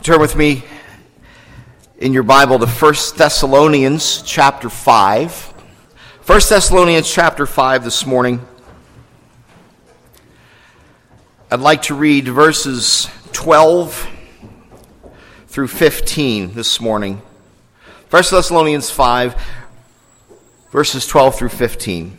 Turn with me in your Bible to 1 Thessalonians chapter 5. 1 Thessalonians chapter 5 this morning. I'd like to read verses 12 through 15 this morning. 1 Thessalonians 5, verses 12 through 15.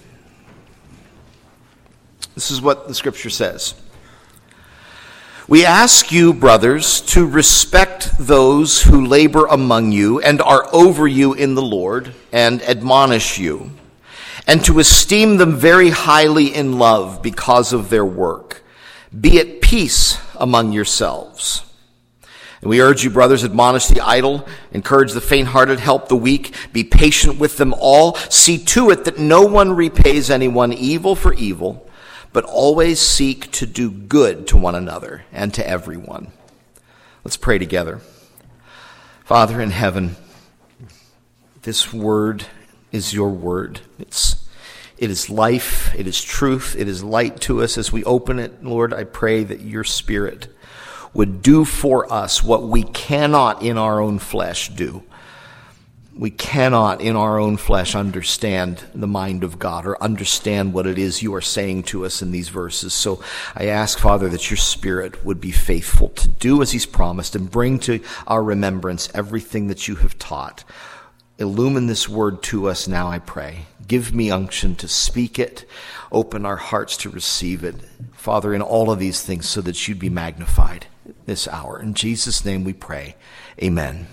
This is what the scripture says. We ask you, brothers, to respect those who labor among you and are over you in the Lord and admonish you, and to esteem them very highly in love because of their work. Be at peace among yourselves. And we urge you, brothers, admonish the idle, encourage the faint-hearted, help the weak, be patient with them all. See to it that no one repays anyone evil for evil, but always seek to do good to one another and to everyone. Let's pray together. Father in heaven, this word is your word. It is life, it is truth, it is light to us. As we open it, Lord, I pray that your Spirit would do for us what we cannot in our own flesh do. We cannot in our own flesh understand the mind of God or understand what it is you are saying to us in these verses. So I ask, Father, that your Spirit would be faithful to do as he's promised and bring to our remembrance everything that you have taught. Illumine this word to us now, I pray. Give me unction to speak it. Open our hearts to receive it. Father, in all of these things so that you'd be magnified this hour. In Jesus' name we pray. Amen.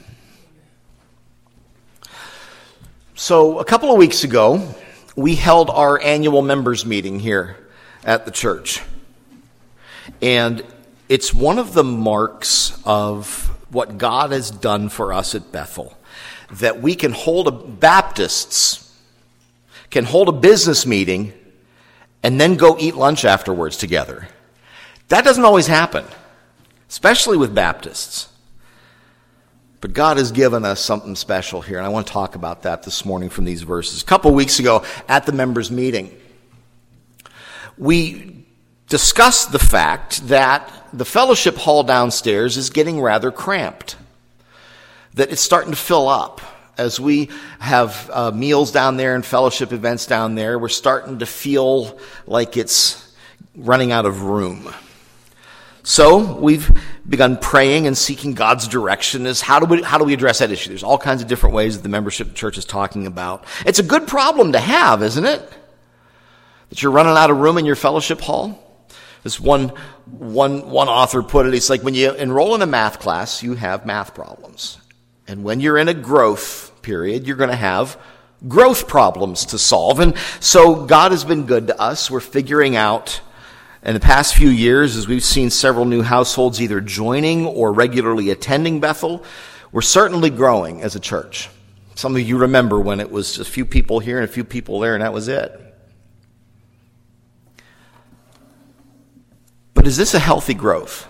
So a couple of weeks ago, we held our annual members meeting here at the church. And it's one of the marks of what God has done for us at Bethel, that we can Baptists can hold a business meeting and then go eat lunch afterwards together. That doesn't always happen, especially with Baptists. But God has given us something special here, and I want to talk about that this morning from these verses. A couple of weeks ago at the members' meeting, we discussed the fact that the fellowship hall downstairs is getting rather cramped, that it's starting to fill up. As we have meals down there and fellowship events down there, we're starting to feel like it's running out of room. So we've begun praying and seeking God's direction as how do we address that issue? There's all kinds of different ways that the membership church is talking about. It's a good problem to have, isn't it? That you're running out of room in your fellowship hall. This one author put it, it's like when you enroll in a math class, you have math problems. And when you're in a growth period, you're going to have growth problems to solve. And so God has been good to us. We're figuring out in the past few years, as we've seen several new households either joining or regularly attending Bethel, we're certainly growing as a church. Some of you remember when it was a few people here and a few people there, and that was it. But is this a healthy growth?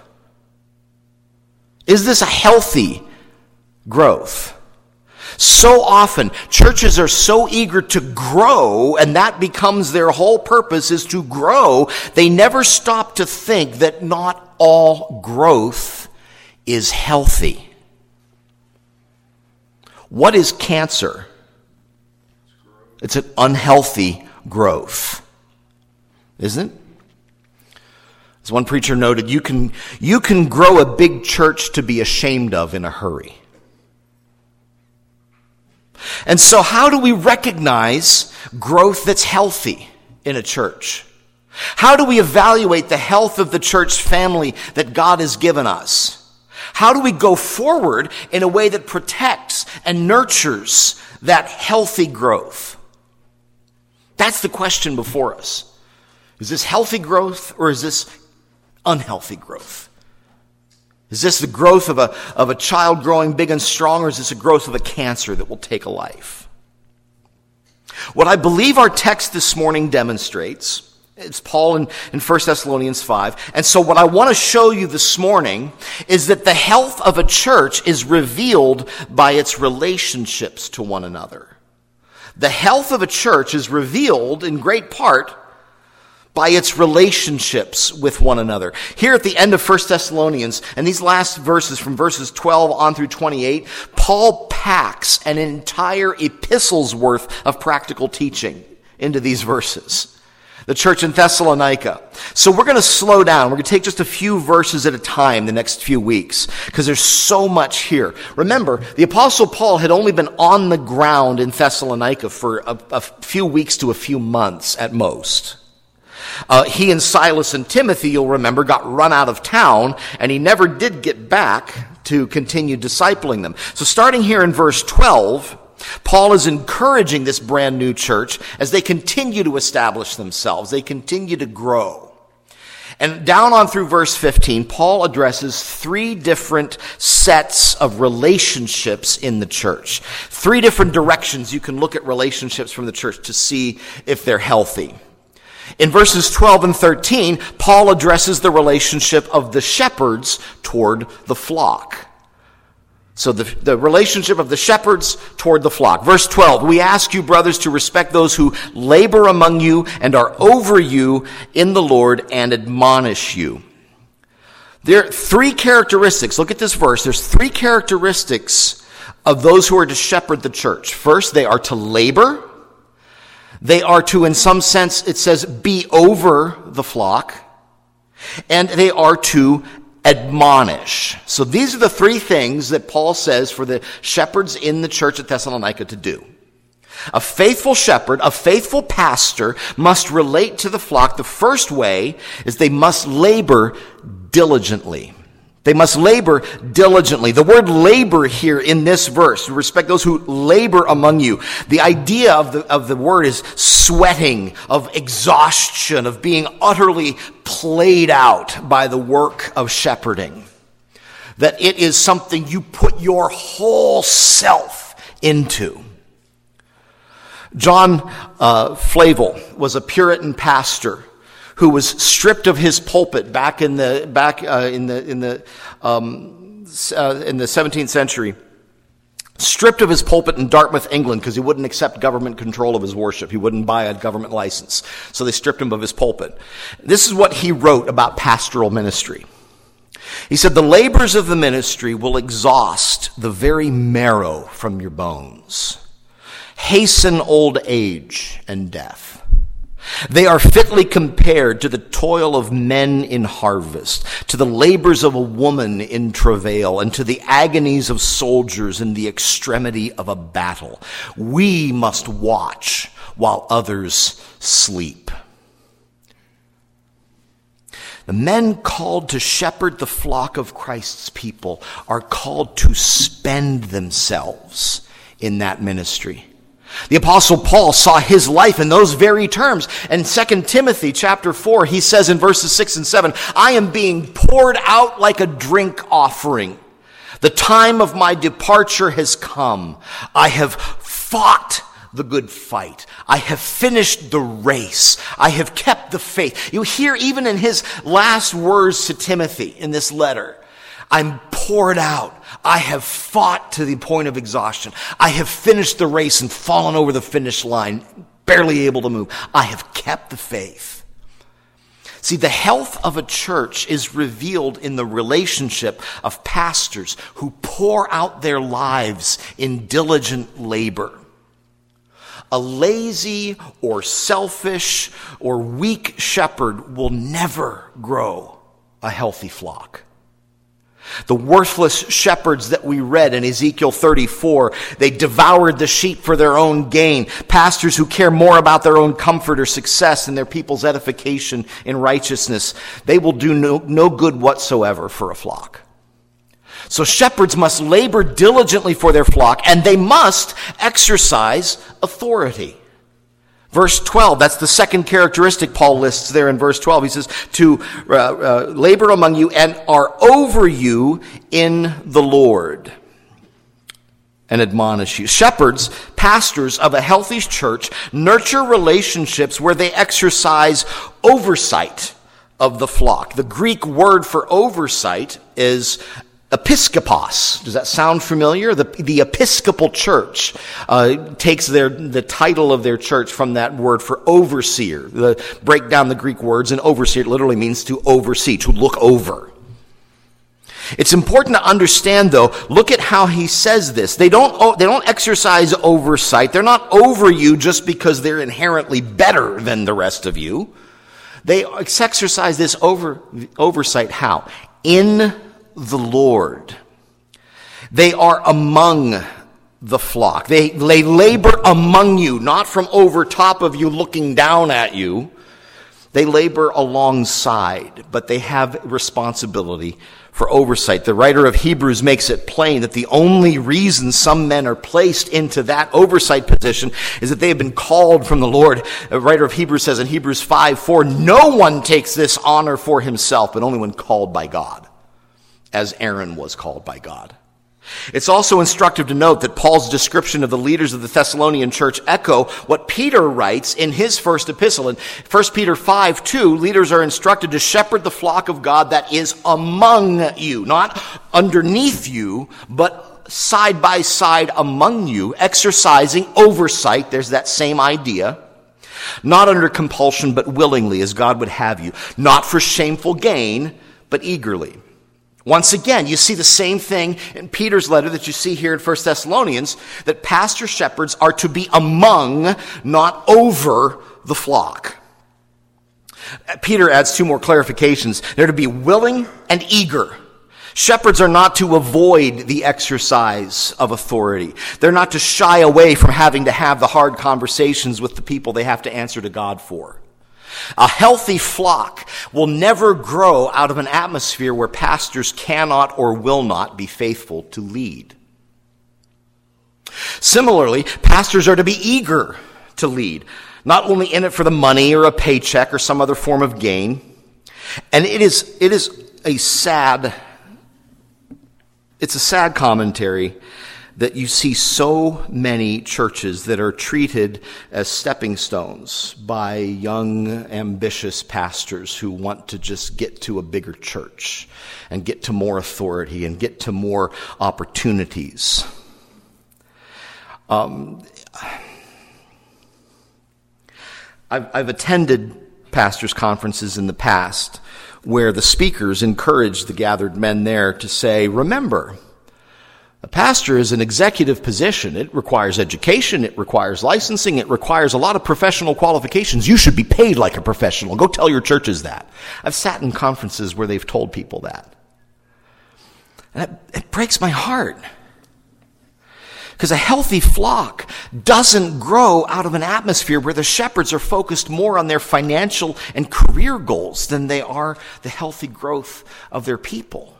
Is this a healthy growth? So often, churches are so eager to grow, and that becomes their whole purpose is to grow. They never stop to think that not all growth is healthy. What is cancer? It's an unhealthy growth, isn't it? As one preacher noted, you can grow a big church to be ashamed of in a hurry. And so how do we recognize growth that's healthy in a church? How do we evaluate the health of the church family that God has given us? How do we go forward in a way that protects and nurtures that healthy growth? That's the question before us. Is this healthy growth or is this unhealthy growth? Is this the growth of a child growing big and strong, or is this a growth of a cancer that will take a life? What I believe our text this morning demonstrates, it's Paul in 1 Thessalonians 5, and so what I want to show you this morning is that the health of a church is revealed by its relationships to one another. The health of a church is revealed in great part by its relationships with one another. Here at the end of 1 Thessalonians, and these last verses from verses 12 on through 28, Paul packs an entire epistle's worth of practical teaching into these verses. The church in Thessalonica. So we're going to slow down. We're going to take just a few verses at a time the next few weeks, because there's so much here. Remember, the Apostle Paul had only been on the ground in Thessalonica for a few weeks to a few months at most. He and Silas and Timothy, you'll remember, got run out of town, and he never did get back to continue discipling them. So starting here in verse 12, Paul is encouraging this brand new church as they continue to establish themselves. They continue to grow. And down on through verse 15, Paul addresses three different sets of relationships in the church. Three different directions you can look at relationships from the church to see if they're healthy. In verses 12 and 13, Paul addresses the relationship of the shepherds toward the flock. So the relationship of the shepherds toward the flock. Verse 12, we ask you, brothers, to respect those who labor among you and are over you in the Lord and admonish you. There are three characteristics. Look at this verse. There's three characteristics of those who are to shepherd the church. First, they are to labor. They are to, in some sense, it says, be over the flock. And they are to admonish. So these are the three things that Paul says for the shepherds in the church at Thessalonica to do. A faithful shepherd, a faithful pastor must relate to the flock. The first way is they must labor diligently. They must labor diligently. The word labor here in this verse, respect those who labor among you. The idea of the word is sweating, of exhaustion, of being utterly played out by the work of shepherding. That it is something you put your whole self into. John Flavel was a Puritan pastor who was stripped of his pulpit back in the 17th century, stripped of his pulpit in Dartmouth, England, because he wouldn't accept government control of his worship. He wouldn't buy a government license. So they stripped him of his pulpit. This is what he wrote about pastoral ministry. He said, the labors of the ministry will exhaust the very marrow from your bones, hasten old age and death. They are fitly compared to the toil of men in harvest, to the labors of a woman in travail, and to the agonies of soldiers in the extremity of a battle. We must watch while others sleep. The men called to shepherd the flock of Christ's people are called to spend themselves in that ministry. The Apostle Paul saw his life in those very terms. In 2 Timothy chapter 4, he says in verses 6 and 7, I am being poured out like a drink offering. The time of my departure has come. I have fought the good fight. I have finished the race. I have kept the faith. You hear even in his last words to Timothy in this letter, I'm poured out. I have fought to the point of exhaustion. I have finished the race and fallen over the finish line, barely able to move. I have kept the faith. See, the health of a church is revealed in the relationship of pastors who pour out their lives in diligent labor. A lazy or selfish or weak shepherd will never grow a healthy flock. The worthless shepherds that we read in Ezekiel 34, they devoured the sheep for their own gain. Pastors who care more about their own comfort or success than their people's edification in righteousness, they will do no good whatsoever for a flock. So shepherds must labor diligently for their flock, and they must exercise authority. Verse 12, that's the second characteristic Paul lists there in verse 12. He says, to labor among you and are over you in the Lord and admonish you. Shepherds, pastors of a healthy church, nurture relationships where they exercise oversight of the flock. The Greek word for oversight is Episkopos. Does that sound familiar? The Episcopal Church takes the title of their church from that word for overseer. Break down the Greek words, and overseer literally means to oversee, to look over. It's important to understand, though, look at how he says this. They don't exercise oversight. They're not over you just because they're inherently better than the rest of you. They exercise this oversight how? In the Lord. They are among the flock. They labor among you, not from over top of you looking down at you. They labor alongside, but they have responsibility for oversight. The writer of Hebrews makes it plain that the only reason some men are placed into that oversight position is that they have been called from the Lord. The writer of Hebrews says in Hebrews 5:4, no one takes this honor for himself, but only when called by God, as Aaron was called by God. It's also instructive to note that Paul's description of the leaders of the Thessalonian church echo what Peter writes in his first epistle. In 1 Peter 5:2, leaders are instructed to shepherd the flock of God that is among you, not underneath you, but side by side among you, exercising oversight. There's that same idea. Not under compulsion, but willingly, as God would have you. Not for shameful gain, but eagerly. Once again, you see the same thing in Peter's letter that you see here in 1 Thessalonians, that pastor shepherds are to be among, not over, the flock. Peter adds two more clarifications. They're to be willing and eager. Shepherds are not to avoid the exercise of authority. They're not to shy away from having to have the hard conversations with the people they have to answer to God for. A healthy flock will never grow out of an atmosphere where pastors cannot or will not be faithful to lead. Similarly, pastors are to be eager to lead, not only in it for the money or a paycheck or some other form of gain. And it's a sad commentary that you see so many churches that are treated as stepping stones by young, ambitious pastors who want to just get to a bigger church and get to more authority and get to more opportunities. I've attended pastors' conferences in the past where the speakers encouraged the gathered men there to say, remember, a pastor is an executive position. It requires education. It requires licensing. It requires a lot of professional qualifications. You should be paid like a professional. Go tell your churches that. I've sat in conferences where they've told people that. And it breaks my heart. Because a healthy flock doesn't grow out of an atmosphere where the shepherds are focused more on their financial and career goals than they are the healthy growth of their people.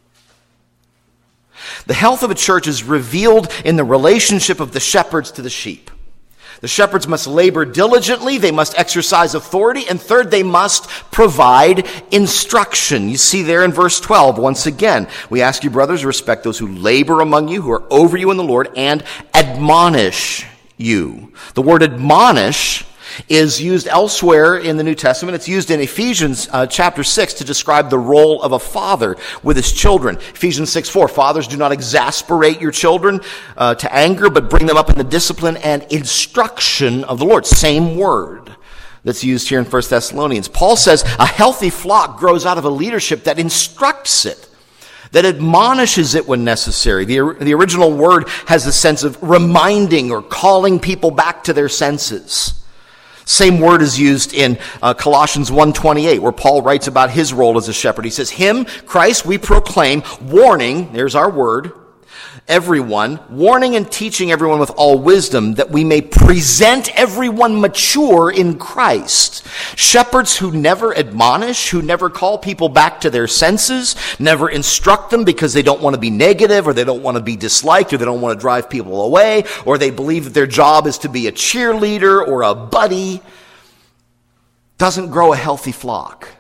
The health of a church is revealed in the relationship of the shepherds to the sheep. The shepherds must labor diligently, they must exercise authority, and third, they must provide instruction. You see there in verse 12, once again, we ask you, brothers, to respect those who labor among you, who are over you in the Lord, and admonish you. The word admonish is used elsewhere in the New Testament. It's used in Ephesians chapter 6 to describe the role of a father with his children. Ephesians 6:4, fathers, do not exasperate your children to anger, but bring them up in the discipline and instruction of the Lord. Same word that's used here in 1 Thessalonians. Paul says a healthy flock grows out of a leadership that instructs it, that admonishes it when necessary. The original word has the sense of reminding or calling people back to their senses. Same word is used in Colossians 1:28, where Paul writes about his role as a shepherd. He says, him, Christ, we proclaim, warning, there's our word, everyone, warning and teaching everyone with all wisdom, that we may present everyone mature in Christ. Shepherds who never admonish, who never call people back to their senses, never instruct them because they don't want to be negative, or they don't want to be disliked, or they don't want to drive people away, or they believe that their job is to be a cheerleader or a buddy, doesn't grow a healthy flock.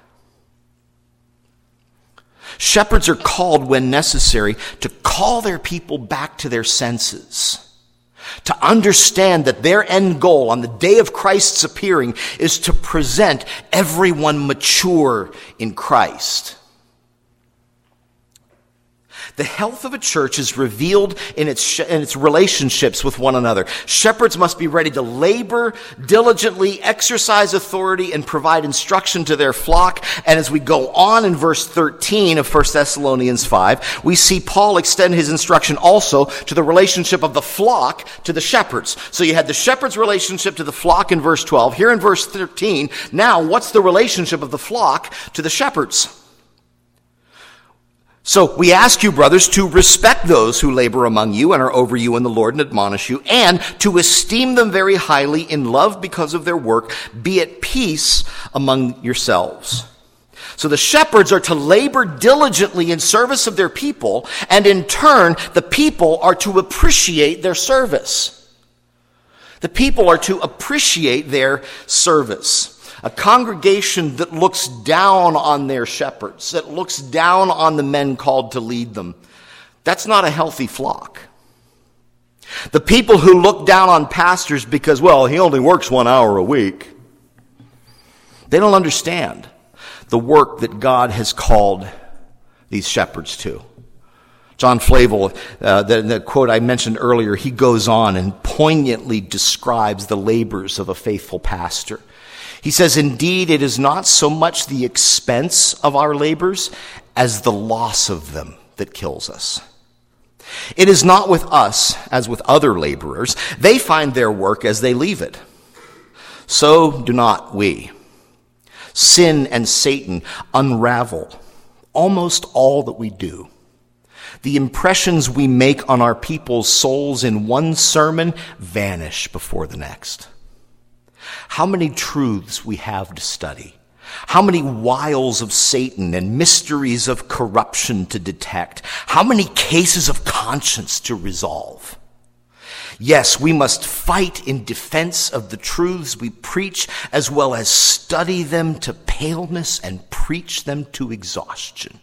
Shepherds are called when necessary to call their people back to their senses, to understand that their end goal on the day of Christ's appearing is to present everyone mature in Christ. The health of a church is revealed in its relationships with one another. Shepherds must be ready to labor diligently, exercise authority, and provide instruction to their flock. And as we go on in verse 13 of 1 Thessalonians 5, we see Paul extend his instruction also to the relationship of the flock to the shepherds. So you had the shepherd's relationship to the flock in verse 12. Here in verse 13, now what's the relationship of the flock to the shepherds? So we ask you, brothers, to respect those who labor among you and are over you in the Lord and admonish you, and to esteem them very highly in love because of their work. Be at peace among yourselves. So the shepherds are to labor diligently in service of their people, and in turn, the people are to appreciate their service. The people are to appreciate their service. A congregation that looks down on their shepherds, that looks down on the men called to lead them, that's not a healthy flock. The people who look down on pastors because, well, he only works 1 hour a week, they don't understand the work that God has called these shepherds to. John Flavel, the quote I mentioned earlier, he goes on and poignantly describes the labors of a faithful pastor. He says, indeed, it is not so much the expense of our labors as the loss of them that kills us. It is not with us as with other laborers. They find their work as they leave it. So do not we. Sin and Satan unravel almost all that we do. The impressions we make on our people's souls in one sermon vanish before the next. How many truths we have to study. How many wiles of Satan and mysteries of corruption to detect. How many cases of conscience to resolve. Yes, we must fight in defense of the truths we preach, as well as study them to paleness and preach them to exhaustion.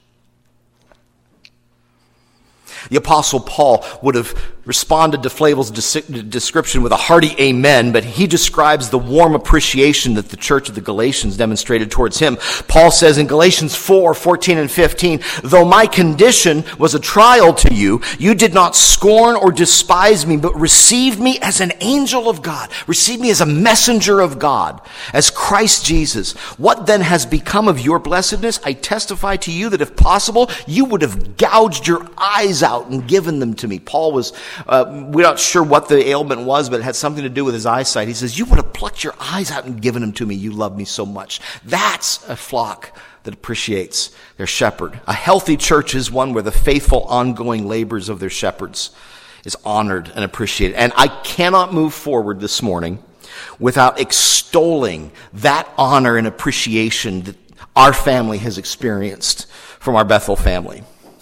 The Apostle Paul would have responded to Flavel's description with a hearty amen, but he describes the warm appreciation that the church of the Galatians demonstrated towards him. Paul says in Galatians 4:14 and 15, though my condition was a trial to you, you did not scorn or despise me, but received me as an angel of God, received me as a messenger of God, as Christ Jesus. What then has become of your blessedness? I testify to you that if possible, you would have gouged your eyes out and given them to me. Paul was, we're not sure what the ailment was, but it had something to do with his eyesight. He says, you would have plucked your eyes out and given them to me. You love me so much. That's a flock that appreciates their shepherd. A healthy church is one where the faithful ongoing labors of their shepherds is honored and appreciated. And I cannot move forward this morning without extolling that honor and appreciation that our family has experienced from our Bethel family.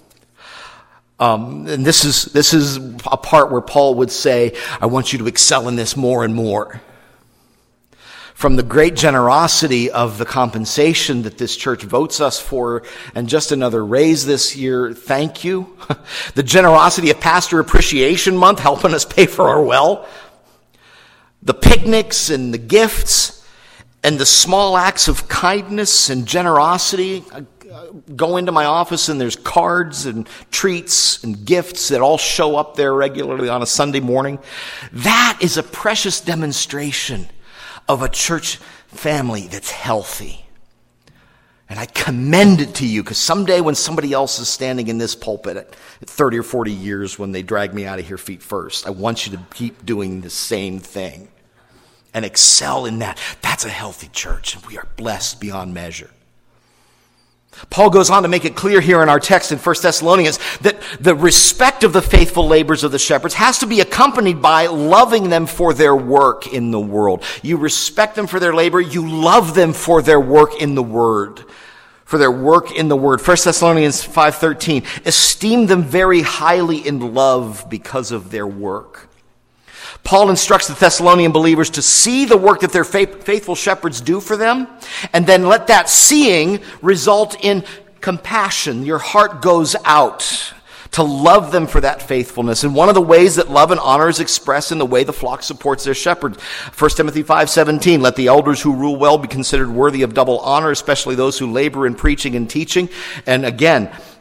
And this is a part where Paul would say, I want you to excel in this more and more. From the great generosity of the compensation that this church votes us for, and just another raise this year, thank you. The generosity of Pastor Appreciation Month, helping us pay for our well. The picnics and the gifts, and the small acts of kindness and generosity. Go into my office and there's cards and treats and gifts that all show up there regularly on a Sunday morning. That is a precious demonstration of a church family that's healthy. And I commend it to you, because someday when somebody else is standing in this pulpit at 30 or 40 years when they drag me out of here feet first, I want you to keep doing the same thing and excel in that. That's a healthy church, and we are blessed beyond measure. Paul goes on to make it clear here in our text in 1 Thessalonians that the respect of the faithful labors of the shepherds has to be accompanied by loving them for their work in the world. You respect them for their labor. You love them for their work in the word. For their work in the word. 1 Thessalonians 5:13. Esteem them very highly in love because of their work. Paul instructs the Thessalonian believers to see the work that their faithful shepherds do for them, and then let that seeing result in compassion. Your heart goes out to love them for that faithfulness. And one of the ways that love and honor is expressed in the way the flock supports their shepherd. 1 Timothy 5:17, let the elders who rule well be considered worthy of double honor, especially those who labor in preaching and teaching. And again,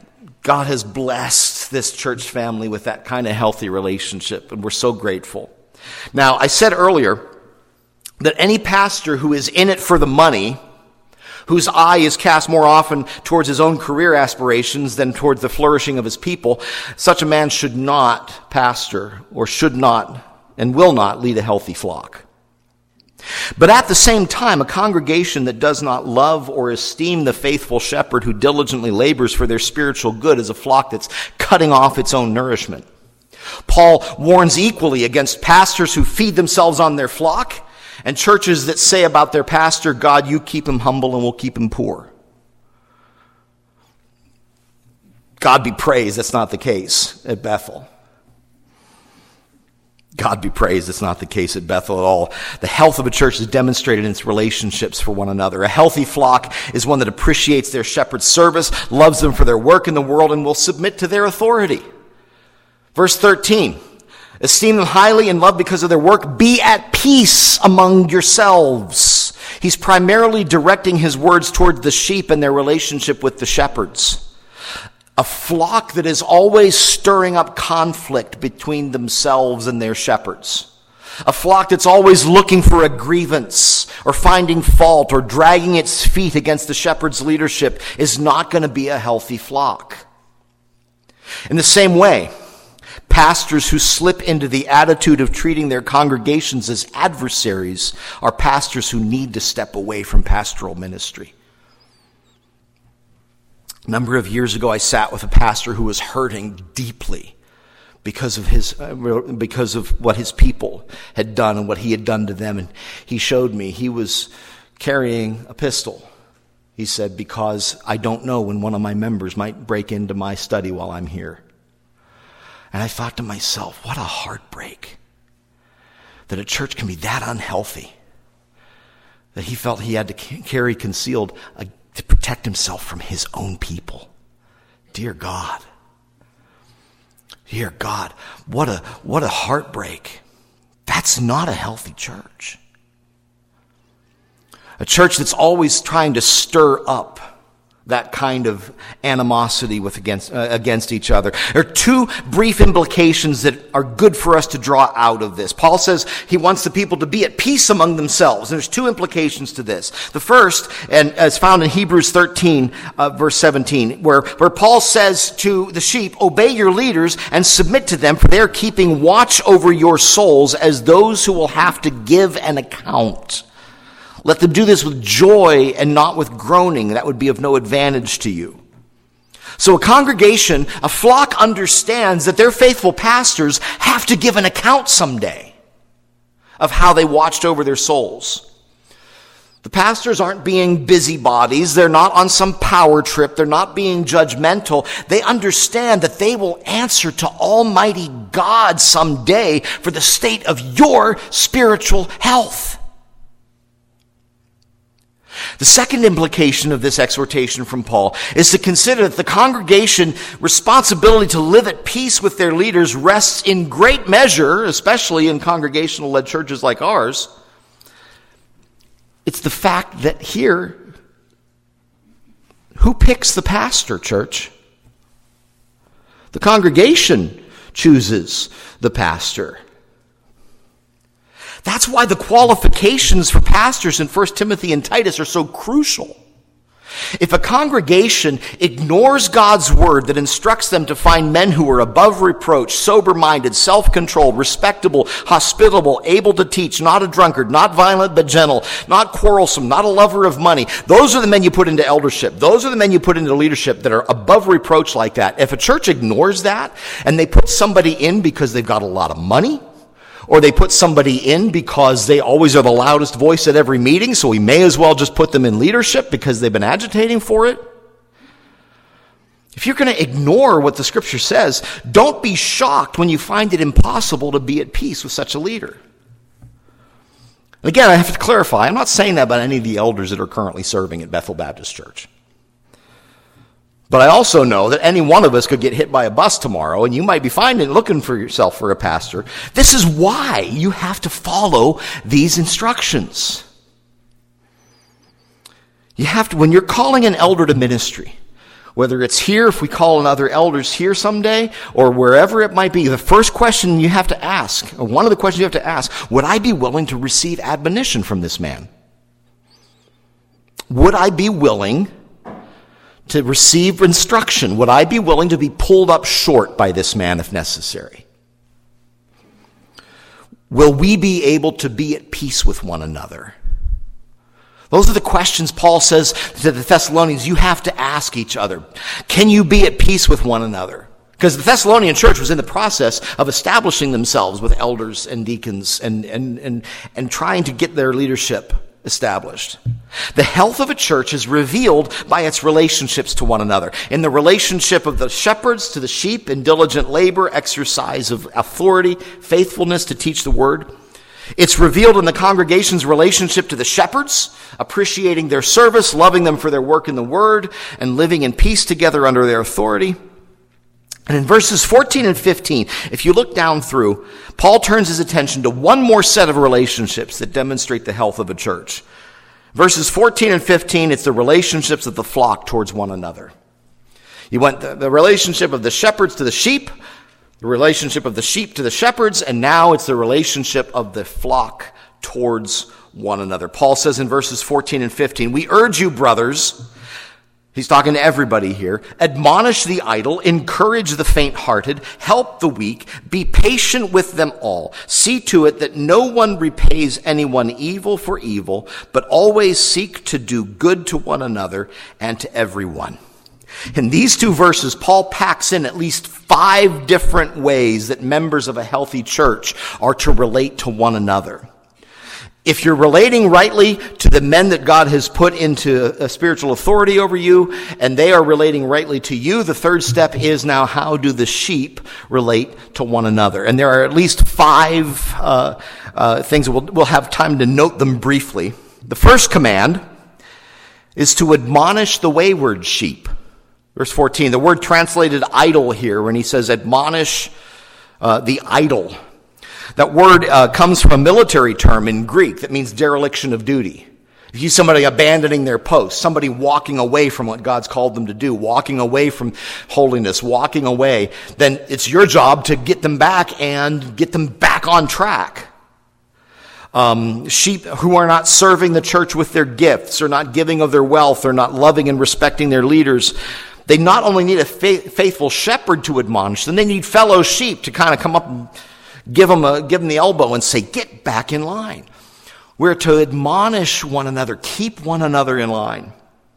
God has blessed this church family with that kind of healthy relationship, and we're so grateful. Now, I said earlier that any pastor who is in it for the money, whose eye is cast more often towards his own career aspirations than towards the flourishing of his people, such a man should not pastor, or should not and will not lead a healthy flock. But at the same time, a congregation that does not love or esteem the faithful shepherd who diligently labors for their spiritual good is a flock that's cutting off its own nourishment. Paul warns equally against pastors who feed themselves on their flock and churches that say about their pastor, God, you keep him humble and we'll keep him poor. God be praised, that's not the case at Bethel. God be praised, it's not the case at Bethel at all. The health of a church is demonstrated in its relationships for one another. A healthy flock is one that appreciates their shepherd's service, loves them for their work in the world, and will submit to their authority. Verse 13, esteem them highly and love because of their work. Be at peace among yourselves. He's primarily directing his words toward the sheep and their relationship with the shepherds. A flock that is always stirring up conflict between themselves and their shepherds. A flock that's always looking for a grievance or finding fault or dragging its feet against the shepherd's leadership is not going to be a healthy flock. In the same way, pastors who slip into the attitude of treating their congregations as adversaries are pastors who need to step away from pastoral ministry. A number of years ago, I sat with a pastor who was hurting deeply because of what his people had done and what he had done to them. And he showed me he was carrying a pistol. He said, because I don't know when one of my members might break into my study while I'm here. And I thought to myself, what a heartbreak that a church can be that unhealthy, that he felt he had to carry concealed to protect himself from his own people. Dear God, what a heartbreak. That's not a healthy church. A church that's always trying to stir up that kind of animosity against each other. There are two brief implications that are good for us to draw out of this. Paul says he wants the people to be at peace among themselves. And there's two implications to this. The first, and as found in Hebrews 13, verse 17, where Paul says to the sheep, obey your leaders and submit to them, for they are keeping watch over your souls as those who will have to give an account. Let them do this with joy and not with groaning. That would be of no advantage to you. So a congregation, a flock understands that their faithful pastors have to give an account someday of how they watched over their souls. The pastors aren't being busybodies. They're not on some power trip. They're not being judgmental. They understand that they will answer to Almighty God someday for the state of your spiritual health. The second implication of this exhortation from Paul is to consider that the congregation responsibility to live at peace with their leaders rests in great measure, especially in congregational-led churches like ours. It's the fact that here, who picks the pastor, church? The congregation chooses the pastor. That's why the qualifications for pastors in 1 Timothy and Titus are so crucial. If a congregation ignores God's word that instructs them to find men who are above reproach, sober-minded, self-controlled, respectable, hospitable, able to teach, not a drunkard, not violent but gentle, not quarrelsome, not a lover of money, those are the men you put into eldership. Those are the men you put into leadership that are above reproach like that. If a church ignores that and they put somebody in because they've got a lot of money, or they put somebody in because they always are the loudest voice at every meeting, so we may as well just put them in leadership because they've been agitating for it. If you're going to ignore what the Scripture says, don't be shocked when you find it impossible to be at peace with such a leader. Again, I have to clarify, I'm not saying that about any of the elders that are currently serving at Bethel Baptist Church. But I also know that any one of us could get hit by a bus tomorrow, and you might be looking for yourself for a pastor. This is why you have to follow these instructions. You have to, when you're calling an elder to ministry, Whether it's here, if we call on other elders here someday, or wherever it might be, the first question you have to ask, or one of the questions you have to ask, would I be willing to receive admonition from this man? Would I be willing to receive instruction? Would I be willing to be pulled up short by this man if necessary? Will we be able to be at peace with one another? Those are the questions Paul says to the Thessalonians you have to ask each other. Can you be at peace with one another? Because the Thessalonian church was in the process of establishing themselves with elders and deacons and trying to get their leadership established. The health of a church is revealed by its relationships to one another. In the relationship of the shepherds to the sheep, in diligent labor, exercise of authority, faithfulness to teach the word. It's revealed in the congregation's relationship to the shepherds, appreciating their service, loving them for their work in the word, and living in peace together under their authority. And in verses 14 and 15, if you look down through, Paul turns his attention to one more set of relationships that demonstrate the health of a church. Verses 14 and 15, it's the relationships of the flock towards one another. You went the relationship of the shepherds to the sheep, the relationship of the sheep to the shepherds, and now it's the relationship of the flock towards one another. Paul says in verses 14 and 15, we urge you, brothers, he's talking to everybody here, admonish the idle, encourage the faint-hearted, help the weak, be patient with them all. See to it that no one repays anyone evil for evil, but always seek to do good to one another and to everyone. In these two verses, Paul packs in at least 5 different ways that members of a healthy church are to relate to one another. If you're relating rightly to the men that God has put into a spiritual authority over you, and they are relating rightly to you, the third step is now how do the sheep relate to one another? And there are at least 5 things. We'll have time to note them briefly. The first command is to admonish the wayward sheep. Verse 14, the word translated idle here when he says admonish the idle. That word comes from a military term in Greek that means dereliction of duty. If you see somebody abandoning their post, somebody walking away from what God's called them to do, walking away from holiness, walking away, then it's your job to get them back and get them back on track. Sheep who are not serving the church with their gifts, or not giving of their wealth, or not loving and respecting their leaders, they not only need a faithful shepherd to admonish them, they need fellow sheep to kind of come up and give them the elbow and say, get back in line. We're to admonish one another, keep one another in line.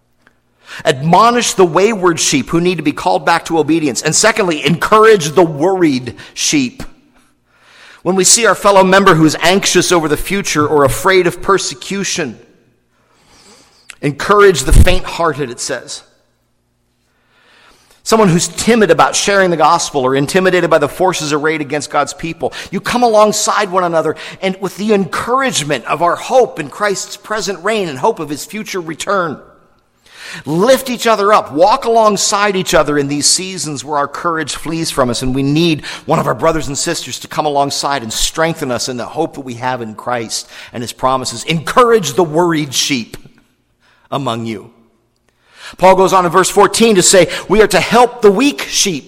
Admonish the wayward sheep who need to be called back to obedience. And secondly, encourage the worried sheep. When we see our fellow member who's anxious over the future or afraid of persecution, encourage the faint-hearted, it says. Someone who's timid about sharing the gospel or intimidated by the forces arrayed against God's people. You come alongside one another and with the encouragement of our hope in Christ's present reign and hope of his future return. Lift each other up. Walk alongside each other in these seasons where our courage flees from us and we need one of our brothers and sisters to come alongside and strengthen us in the hope that we have in Christ and his promises. Encourage the worried sheep among you. Paul goes on in verse 14 to say, we are to help the weak sheep.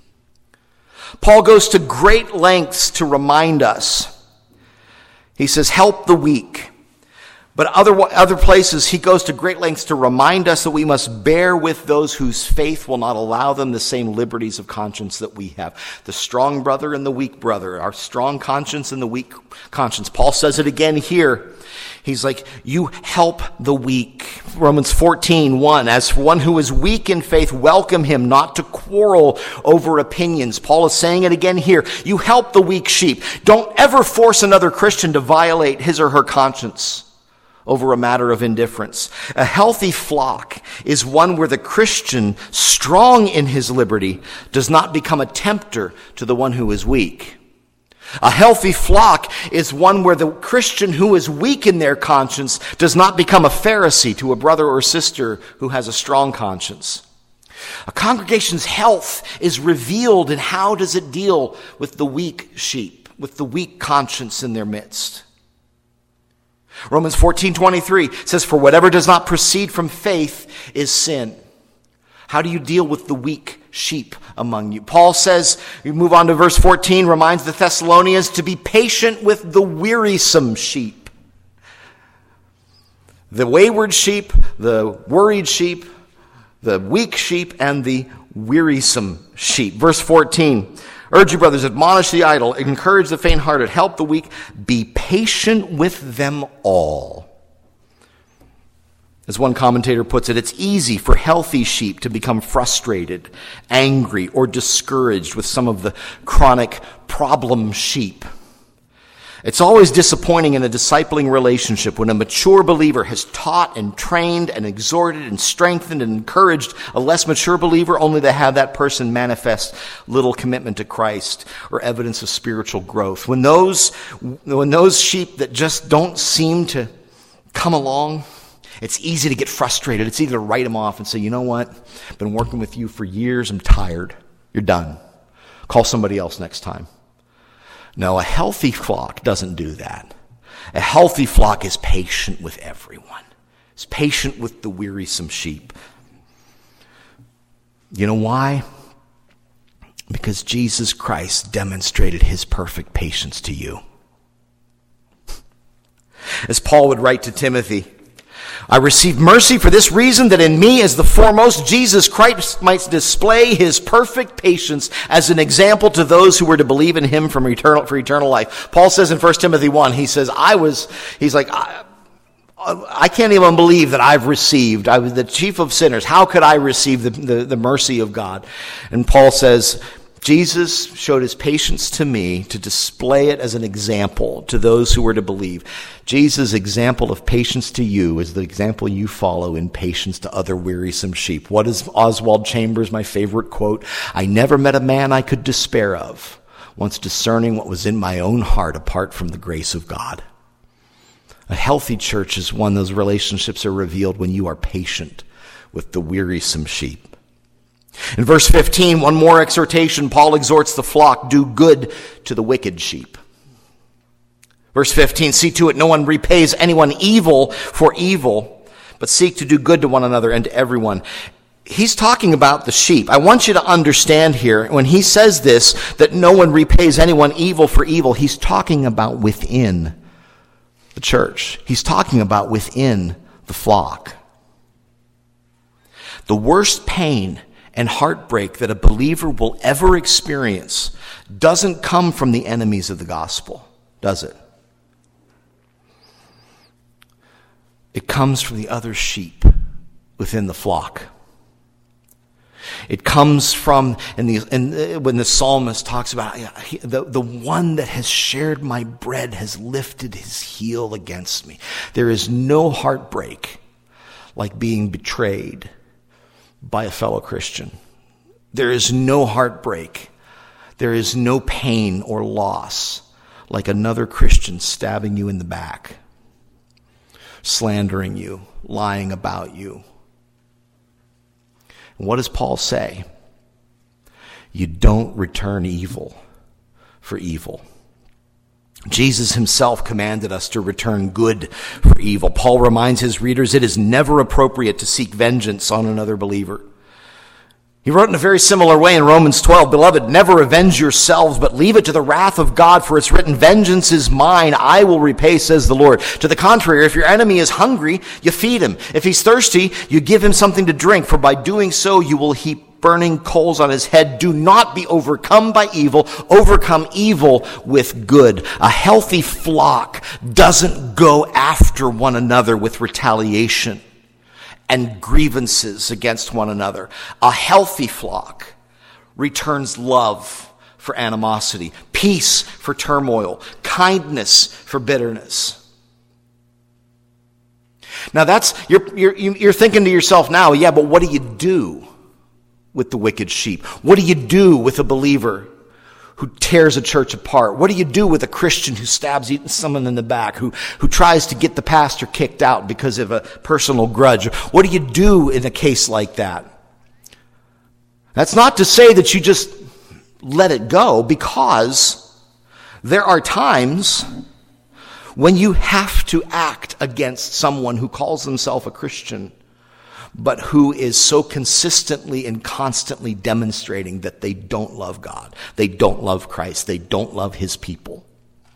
Paul goes to great lengths to remind us. He says, help the weak. But other places, he goes to great lengths to remind us that we must bear with those whose faith will not allow them the same liberties of conscience that we have. The strong brother and the weak brother, our strong conscience and the weak conscience. Paul says it again here. He's like, you help the weak. Romans 14:1, as for one who is weak in faith, welcome him, not to quarrel over opinions. Paul is saying it again here. You help the weak sheep. Don't ever force another Christian to violate his or her conscience over a matter of indifference. A healthy flock is one where the Christian, strong in his liberty, does not become a tempter to the one who is weak. A healthy flock is one where the Christian who is weak in their conscience does not become a Pharisee to a brother or sister who has a strong conscience. A congregation's health is revealed in how does it deal with the weak sheep, with the weak conscience in their midst. Romans 14:23 says, for whatever does not proceed from faith is sin. How do you deal with the weak sheep among you? Paul says, you move on to verse 14, reminds the Thessalonians to be patient with the wearisome sheep. The wayward sheep, the worried sheep, the weak sheep, and the wearisome sheep. Verse 14, urge you, brothers, admonish the idle, encourage the faint-hearted, help the weak, be patient with them all. As one commentator puts it, it's easy for healthy sheep to become frustrated, angry, or discouraged with some of the chronic problem sheep. It's always disappointing in a discipling relationship when a mature believer has taught and trained and exhorted and strengthened and encouraged a less mature believer, only to have that person manifest little commitment to Christ or evidence of spiritual growth. When those sheep that just don't seem to come along, it's easy to get frustrated. It's easy to write them off and say, you know what? I've been working with you for years. I'm tired. You're done. Call somebody else next time. No, a healthy flock doesn't do that. A healthy flock is patient with everyone. It's patient with the wearisome sheep. You know why? Because Jesus Christ demonstrated his perfect patience to you. As Paul would write to Timothy, I received mercy for this reason, that in me as the foremost, Jesus Christ might display his perfect patience as an example to those who were to believe in him for eternal life. Paul says in 1 Timothy 1, he says, I can't even believe that I was the chief of sinners. How could I receive the mercy of God? And Paul says, Jesus showed his patience to me to display it as an example to those who were to believe. Jesus' example of patience to you is the example you follow in patience to other wearisome sheep. What is Oswald Chambers, my favorite quote? I never met a man I could despair of, once discerning what was in my own heart apart from the grace of God. A healthy church is one those relationships are revealed when you are patient with the wearisome sheep. In verse 15, one more exhortation. Paul exhorts the flock, do good to the wicked sheep. Verse 15, see to it no one repays anyone evil for evil, but seek to do good to one another and to everyone. He's talking about the sheep. I want you to understand here, when he says this, that no one repays anyone evil for evil, he's talking about within the church. He's talking about within the flock. The worst pain and heartbreak that a believer will ever experience doesn't come from the enemies of the gospel, does it? It comes from the other sheep within the flock. It comes from, when the psalmist talks about, the one that has shared my bread has lifted his heel against me. There is no heartbreak like being betrayed by a fellow Christian. There is no heartbreak. There is no pain or loss like another Christian stabbing you in the back, slandering you, lying about you. And what does Paul say? You don't return evil for evil. Jesus himself commanded us to return good for evil. Paul reminds his readers it is never appropriate to seek vengeance on another believer. He wrote in a very similar way in Romans 12, Beloved, never avenge yourselves, but leave it to the wrath of God, for it's written, Vengeance is mine, I will repay, says the Lord. To the contrary, if your enemy is hungry, you feed him. If he's thirsty, you give him something to drink, for by doing so you will heap burning coals on his head. Do not be overcome by evil. Overcome evil with good. A healthy flock doesn't go after one another with retaliation and grievances against one another. A healthy flock returns love for animosity, peace for turmoil, kindness for bitterness. Now you're thinking to yourself now, yeah, but what do you do with the wicked sheep? What do you do with a believer who tears a church apart? What do you do with a Christian who stabs someone in the back, who tries to get the pastor kicked out because of a personal grudge? What do you do in a case like that? That's not to say that you just let it go, because there are times when you have to act against someone who calls himself a Christian. but who is so consistently and constantly demonstrating that they don't love God, they don't love Christ, they don't love his people.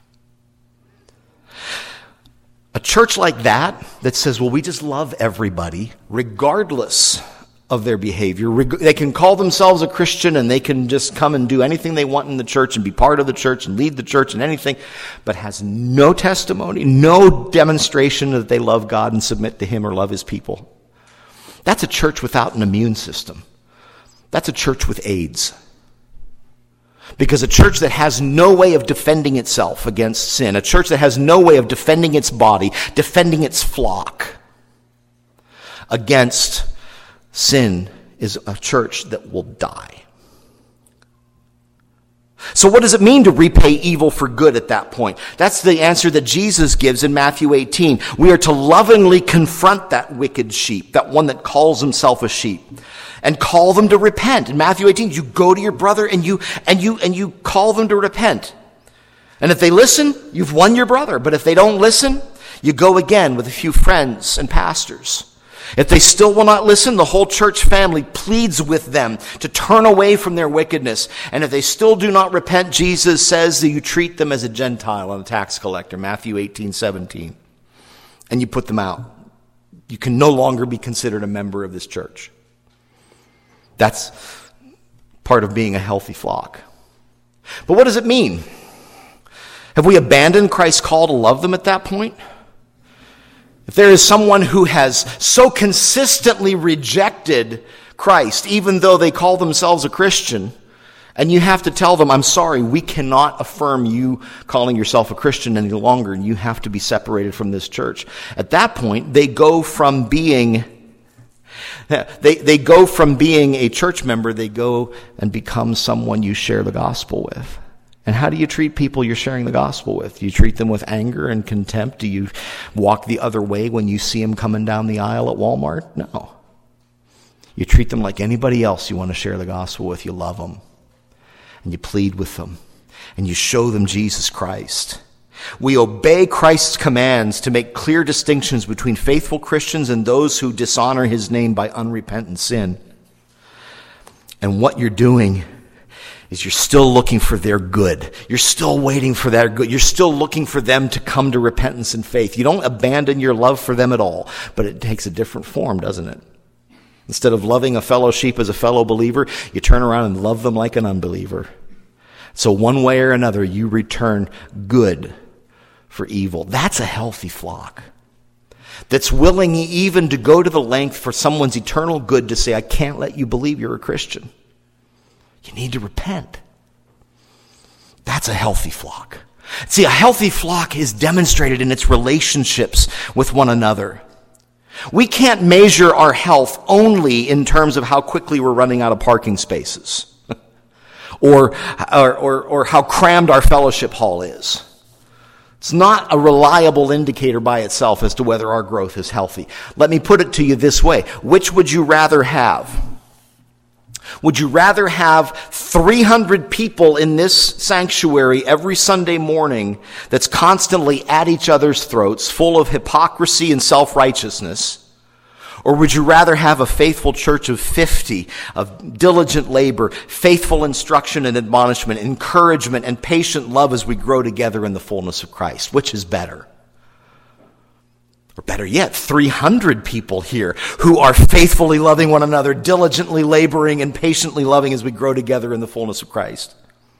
A church like that says, well, we just love everybody, regardless of their behavior. They can call themselves a Christian and they can just come and do anything they want in the church and be part of the church and lead the church and anything, but has no testimony, no demonstration that they love God and submit to him or love his people. That's a church without an immune system. That's a church with AIDS. Because a church that has no way of defending itself against sin, a church that has no way of defending its body, defending its flock against sin, is a church that will die. So what does it mean to repay evil for good at that point? That's the answer that Jesus gives in Matthew 18. We are to lovingly confront that wicked sheep, that one that calls himself a sheep, and call them to repent. In Matthew 18, you go to your brother and you call them to repent. And if they listen, you've won your brother. But if they don't listen, you go again with a few friends and pastors. If they still will not listen, the whole church family pleads with them to turn away from their wickedness. And if they still do not repent, Jesus says that you treat them as a Gentile and a tax collector, Matthew 18:17. And you put them out. You can no longer be considered a member of this church. That's part of being a healthy flock. But what does it mean? Have we abandoned Christ's call to love them at that point? If there is someone who has so consistently rejected Christ, even though they call themselves a Christian, and you have to tell them, I'm sorry, we cannot affirm you calling yourself a Christian any longer, and you have to be separated from this church. At that point, they go from being a church member, they go and become someone you share the gospel with. And how do you treat people you're sharing the gospel with? Do you treat them with anger and contempt? Do you walk the other way when you see them coming down the aisle at Walmart? No. You treat them like anybody else you want to share the gospel with. You love them. And you plead with them. And you show them Jesus Christ. We obey Christ's commands to make clear distinctions between faithful Christians and those who dishonor his name by unrepentant sin. And what you're doing is you're still looking for their good. You're still waiting for their good. You're still looking for them to come to repentance and faith. You don't abandon your love for them at all, but it takes a different form, doesn't it? Instead of loving a fellow sheep as a fellow believer, you turn around and love them like an unbeliever. So one way or another, you return good for evil. That's a healthy flock that's willing even to go to the length for someone's eternal good to say, I can't let you believe you're a Christian. You need to repent. That's a healthy flock. See, a healthy flock is demonstrated in its relationships with one another. We can't measure our health only in terms of how quickly we're running out of parking spaces or how crammed our fellowship hall is. It's not a reliable indicator by itself as to whether our growth is healthy. Let me put it to you this way. Which would you rather have? Would you rather have 300 people in this sanctuary every Sunday morning that's constantly at each other's throats, full of hypocrisy and self-righteousness? Or would you rather have a faithful church of 50, of diligent labor, faithful instruction and admonishment, encouragement and patient love as we grow together in the fullness of Christ? Which is better? Or better yet, 300 people here who are faithfully loving one another, diligently laboring and patiently loving as we grow together in the fullness of Christ.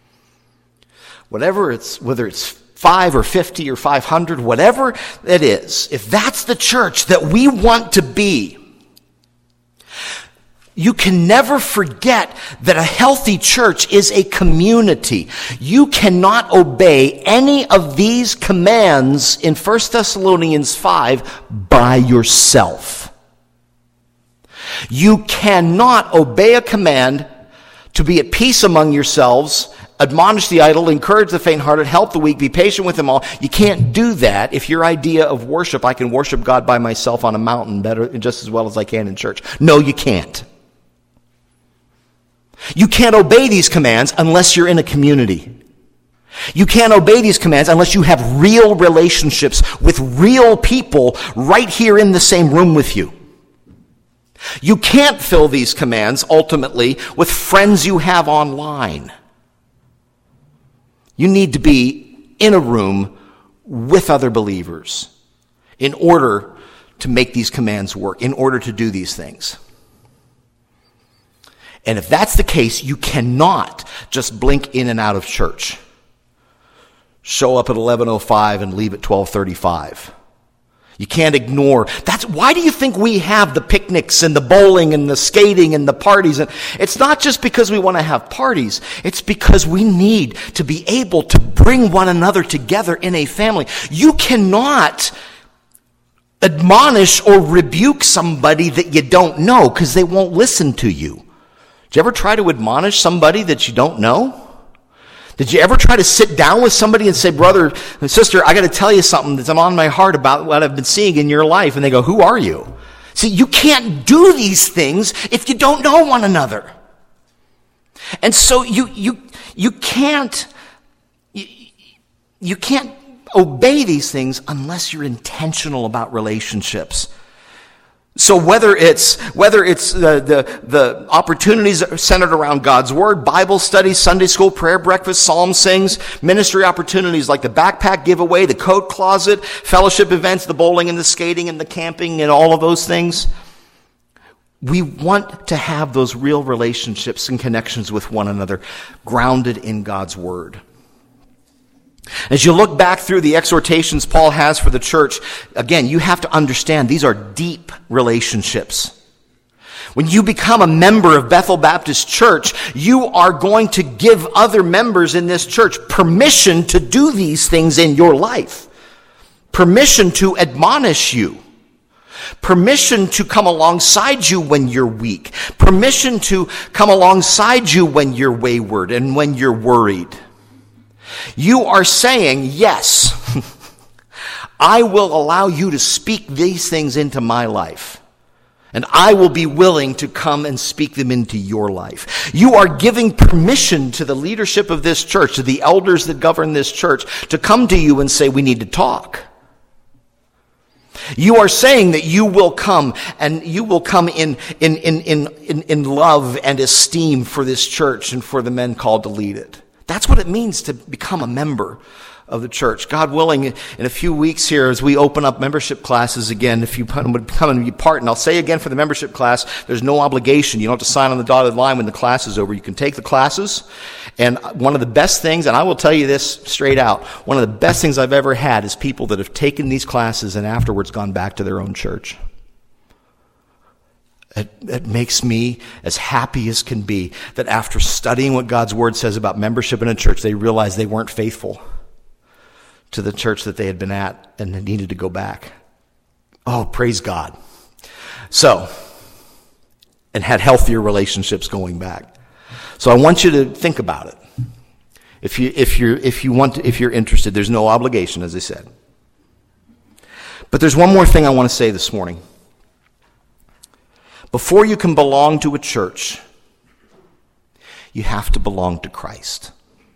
Whether it's 5 or 50 or 500, whatever it is, if that's the church that we want to be, you can never forget that a healthy church is a community. You cannot obey any of these commands in 1 Thessalonians 5 by yourself. You cannot obey a command to be at peace among yourselves, admonish the idle, encourage the faint-hearted, help the weak, be patient with them all. You can't do that if your idea of worship, I can worship God by myself on a mountain better, just as well as I can in church. No, you can't. You can't obey these commands unless you're in a community. You can't obey these commands unless you have real relationships with real people right here in the same room with you. You can't fill these commands, ultimately, with friends you have online. You need to be in a room with other believers in order to make these commands work, in order to do these things. And if that's the case, you cannot just blink in and out of church. Show up at 11:05 and leave at 12:35. You can't ignore. Why do you think we have the picnics and the bowling and the skating and the parties? And it's not just because we want to have parties. It's because we need to be able to bring one another together in a family. You cannot admonish or rebuke somebody that you don't know because they won't listen to you. Did you ever try to admonish somebody that you don't know? Did you ever try to sit down with somebody and say, brother and sister, I got to tell you something that's on my heart about what I've been seeing in your life? And they go, who are you? See, you can't do these things if you don't know one another. And so you can't obey these things unless you're intentional about relationships. So whether it's the opportunities centered around God's Word, Bible studies, Sunday school, prayer breakfast, psalm sings, ministry opportunities like the backpack giveaway, the coat closet, fellowship events, the bowling and the skating and the camping and all of those things, we want to have those real relationships and connections with one another grounded in God's Word. As you look back through the exhortations Paul has for the church, again, you have to understand these are deep relationships. When you become a member of Bethel Baptist Church, you are going to give other members in this church permission to do these things in your life. Permission to admonish you. Permission to come alongside you when you're weak. Permission to come alongside you when you're wayward and when you're worried. You are saying, yes, I will allow you to speak these things into my life. And I will be willing to come and speak them into your life. You are giving permission to the leadership of this church, to the elders that govern this church, to come to you and say, we need to talk. You are saying that you will come, and you will come in love and esteem for this church and for the men called to lead it. That's what it means to become a member of the church. God willing, in a few weeks here, as we open up membership classes again, if you would come and be part, and I'll say again for the membership class, there's no obligation. You don't have to sign on the dotted line when the class is over. You can take the classes, and one of the best things, and I will tell you this straight out, one of the best things I've ever had is people that have taken these classes and afterwards gone back to their own church. It makes me as happy as can be that after studying what God's Word says about membership in a church, they realized they weren't faithful to the church that they had been at and needed to go back. Oh, praise God. So, and had healthier relationships going back. So I want you to think about it. If you're interested, there's no obligation, as I said. But there's one more thing I want to say this morning. Before you can belong to a church, you have to belong to Christ.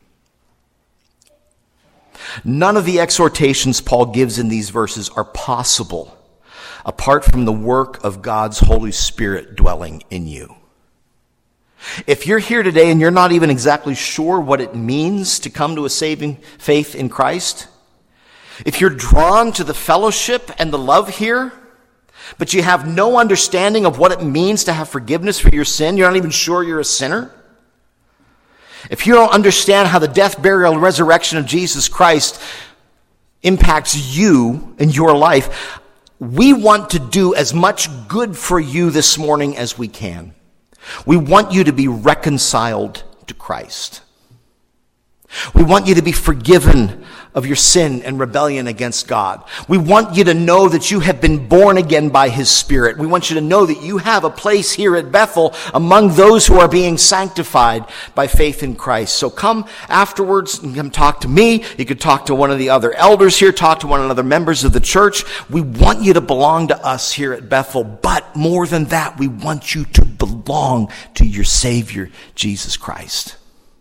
None of the exhortations Paul gives in these verses are possible apart from the work of God's Holy Spirit dwelling in you. If you're here today and you're not even exactly sure what it means to come to a saving faith in Christ, if you're drawn to the fellowship and the love here, but you have no understanding of what it means to have forgiveness for your sin, you're not even sure you're a sinner, if you don't understand how the death, burial, and resurrection of Jesus Christ impacts you and your life, we want to do as much good for you this morning as we can. We want you to be reconciled to Christ. We want you to be forgiven of your sin and rebellion against God. We want you to know that you have been born again by His Spirit. We want you to know that you have a place here at Bethel among those who are being sanctified by faith in Christ. So come afterwards and come talk to me. You could talk to one of the other elders here, talk to one of the other members of the church. We want you to belong to us here at Bethel, but more than that, we want you to belong to your Savior, Jesus Christ.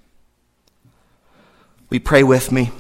Will you pray with me?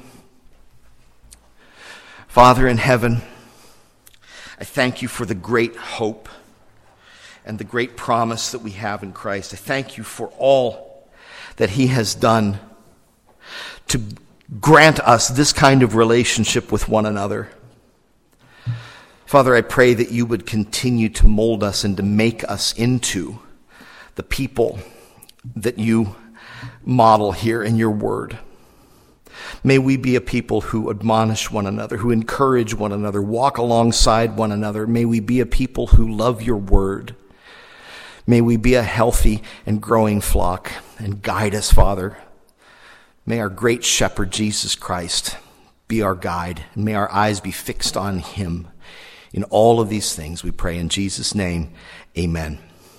Father in heaven, I thank you for the great hope and the great promise that we have in Christ. I thank you for all that he has done to grant us this kind of relationship with one another. Father, I pray that you would continue to mold us and to make us into the people that you model here in your word. May we be a people who admonish one another, who encourage one another, walk alongside one another. May we be a people who love your word. May we be a healthy and growing flock, and guide us, Father. May our great shepherd, Jesus Christ, be our guide, and may our eyes be fixed on him. In all of these things we pray in Jesus' name, amen.